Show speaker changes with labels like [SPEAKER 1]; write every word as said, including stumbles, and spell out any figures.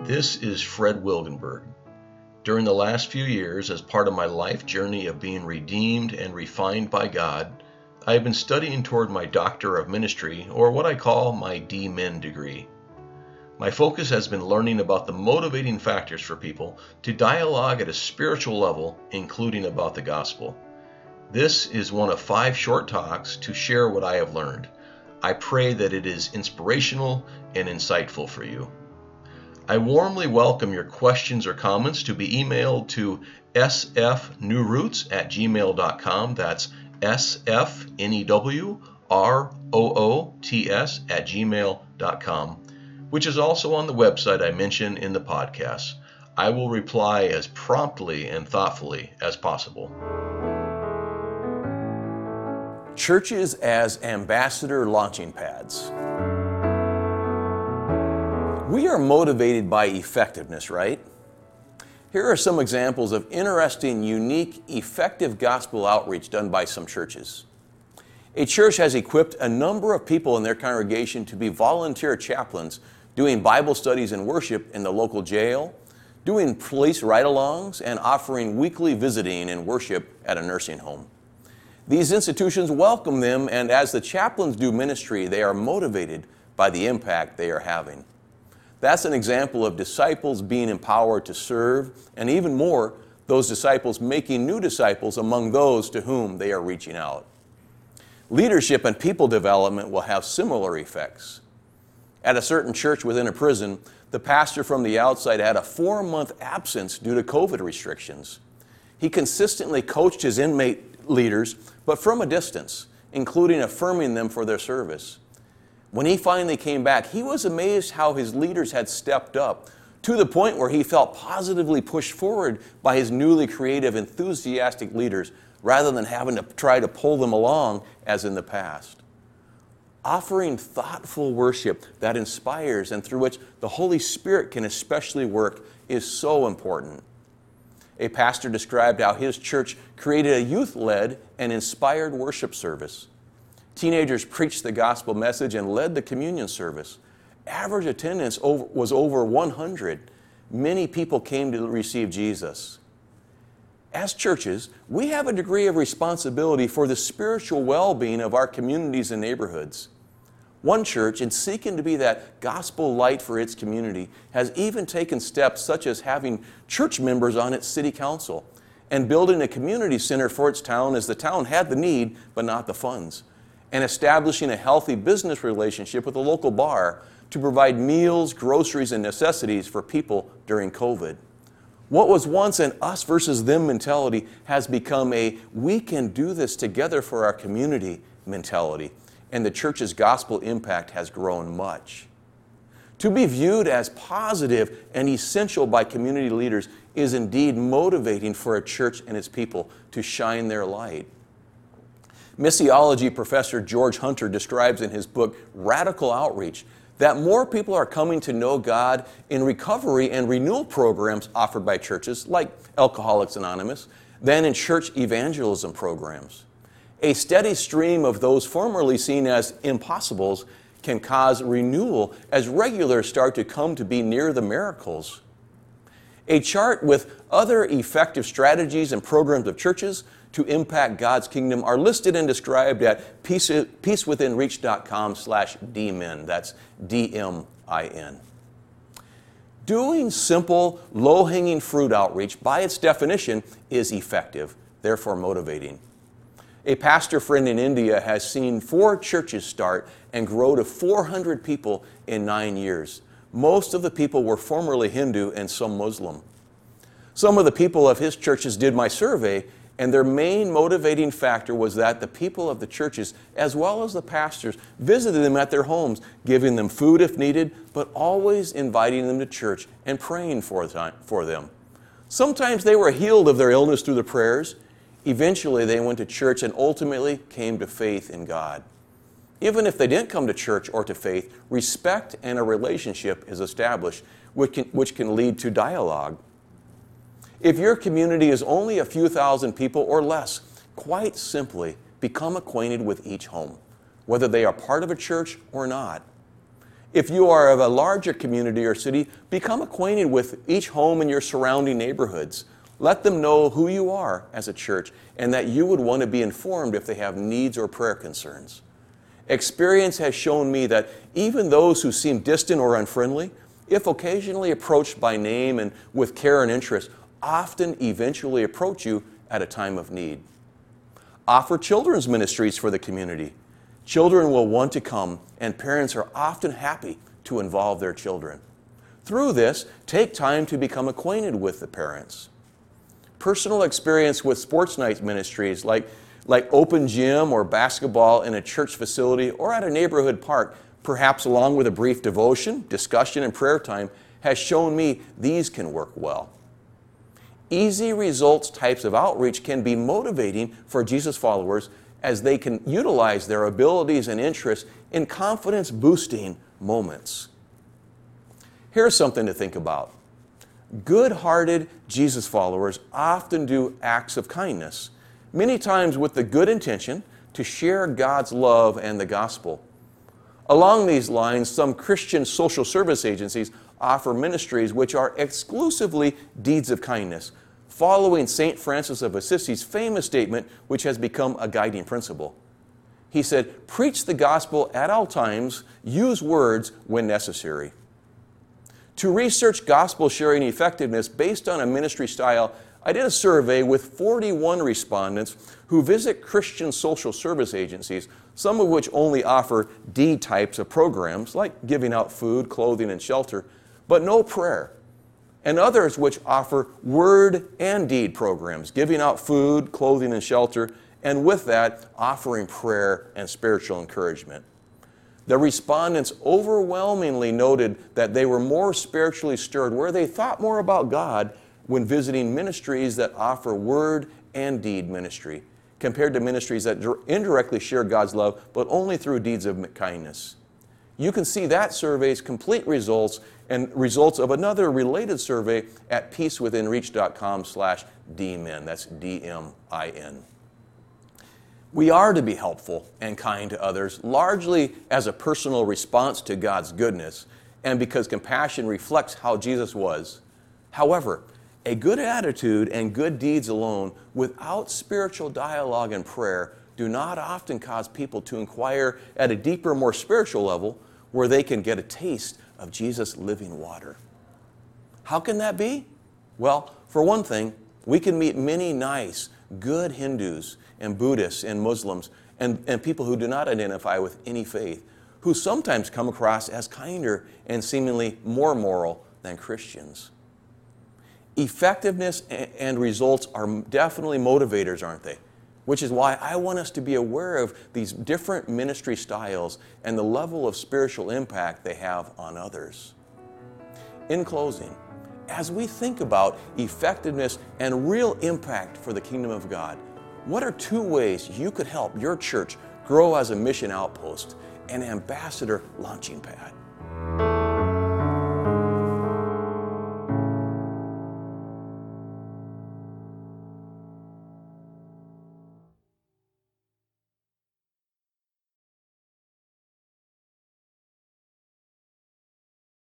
[SPEAKER 1] This is Fred Wilgenberg. During the last few years, as part of my life journey of being redeemed and refined by God, I have been studying toward my Doctor of Ministry, or what I call my D Min degree. My focus has been learning about the motivating factors for people to dialogue at a spiritual level, including about the gospel. This is one of five short talks to share what I have learned. I pray that it is inspirational and insightful for you. I warmly welcome your questions or comments to be emailed to s f new roots at gmail dot com. That's S F N E W R O O T S at gmail dot com, which is also on the website I mentioned in the podcast. I will reply as promptly and thoughtfully as possible.
[SPEAKER 2] Churches as ambassador launching pads. We are motivated by effectiveness, right? Here are some examples of interesting, unique, effective gospel outreach done by some churches. A church has equipped a number of people in their congregation to be volunteer chaplains, doing Bible studies and worship in the local jail, doing police ride-alongs, and offering weekly visiting and worship at a nursing home. These institutions welcome them, and as the chaplains do ministry, they are motivated by the impact they are having. That's an example of disciples being empowered to serve, and even more, those disciples making new disciples among those to whom they are reaching out. Leadership and people development will have similar effects. At a certain church within a prison, the pastor from the outside had a four-month absence due to COVID restrictions. He consistently coached his inmate leaders, but from a distance, including affirming them for their service. When he finally came back, he was amazed how his leaders had stepped up, to the point where he felt positively pushed forward by his newly creative, enthusiastic leaders, rather than having to try to pull them along as in the past. Offering thoughtful worship that inspires and through which the Holy Spirit can especially work is so important. A pastor described how his church created a youth-led and inspired worship service. Teenagers preached the gospel message and led the communion service. Average attendance over, was over one hundred. Many people came to receive Jesus. As churches, we have a degree of responsibility for the spiritual well-being of our communities and neighborhoods. One church, in seeking to be that gospel light for its community, has even taken steps such as having church members on its city council and building a community center for its town as the town had the need but not the funds, and establishing a healthy business relationship with a local bar to provide meals, groceries, and necessities for people during COVID. What was once an us versus them mentality has become a we can do this together for our community mentality, and the church's gospel impact has grown much. To be viewed as positive and essential by community leaders is indeed motivating for a church and its people to shine their light. Missiology professor George Hunter describes in his book, Radical Outreach, that more people are coming to know God in recovery and renewal programs offered by churches like Alcoholics Anonymous than in church evangelism programs. A steady stream of those formerly seen as impossibles can cause renewal as regulars start to come to be near the miracles. A chart with other effective strategies and programs of churches to impact God's kingdom are listed and described at peace, peacewithinreach.com slash dmin. That's D M I N. Doing simple, low-hanging fruit outreach, by its definition, is effective, therefore motivating. A pastor friend in India has seen four churches start and grow to four hundred people in nine years. Most of the people were formerly Hindu and some Muslim. Some of the people of his churches did my survey, and their main motivating factor was that the people of the churches, as well as the pastors, visited them at their homes, giving them food if needed, but always inviting them to church and praying for them. Sometimes they were healed of their illness through the prayers. Eventually, they went to church and ultimately came to faith in God. Even if they didn't come to church or to faith, respect and a relationship is established, which can, which can lead to dialogue. If your community is only a few thousand people or less, quite simply become acquainted with each home, whether they are part of a church or not. If you are of a larger community or city, become acquainted with each home in your surrounding neighborhoods. Let them know who you are as a church and that you would want to be informed if they have needs or prayer concerns. Experience has shown me that even those who seem distant or unfriendly, if occasionally approached by name and with care and interest, often eventually approach you at a time of need. Offer children's ministries for the community. Children will want to come, and parents are often happy to involve their children. Through this, take time to become acquainted with the parents. Personal experience with sports night ministries like, like open gym or basketball in a church facility or at a neighborhood park, perhaps along with a brief devotion, discussion, and prayer time, has shown me these can work well. Easy results types of outreach can be motivating for Jesus followers as they can utilize their abilities and interests in confidence-boosting moments. Here's something to think about. Good-hearted Jesus followers often do acts of kindness, many times with the good intention to share God's love and the gospel. Along these lines, some Christian social service agencies offer ministries which are exclusively deeds of kindness, following Saint Francis of Assisi's famous statement, which has become a guiding principle. He said, "Preach the gospel at all times, use words when necessary." To research gospel sharing effectiveness based on a ministry style, I did a survey with forty-one respondents who visit Christian social service agencies, some of which only offer deed types of programs, like giving out food, clothing, and shelter, but no prayer, and others which offer word and deed programs, giving out food, clothing, and shelter, and with that, offering prayer and spiritual encouragement. The respondents overwhelmingly noted that they were more spiritually stirred, where they thought more about God when visiting ministries that offer word and deed ministry, compared to ministries that indirectly share God's love, but only through deeds of kindness. You can see that survey's complete results and results of another related survey at peacewithinreach.com slash dmin. That's D M I N. We are to be helpful and kind to others, largely as a personal response to God's goodness, and because compassion reflects how Jesus was. However, a good attitude and good deeds alone, without spiritual dialogue and prayer, do not often cause people to inquire at a deeper, more spiritual level, where they can get a taste of Jesus' living water. How can that be? Well, for one thing, we can meet many nice, good Hindus and Buddhists and Muslims and, and people who do not identify with any faith, who sometimes come across as kinder and seemingly more moral than Christians. Effectiveness and results are definitely motivators, aren't they? Which is why I want us to be aware of these different ministry styles and the level of spiritual impact they have on others. In closing, as we think about effectiveness and real impact for the kingdom of God, what are two ways you could help your church grow as a mission outpost, an ambassador launching pad?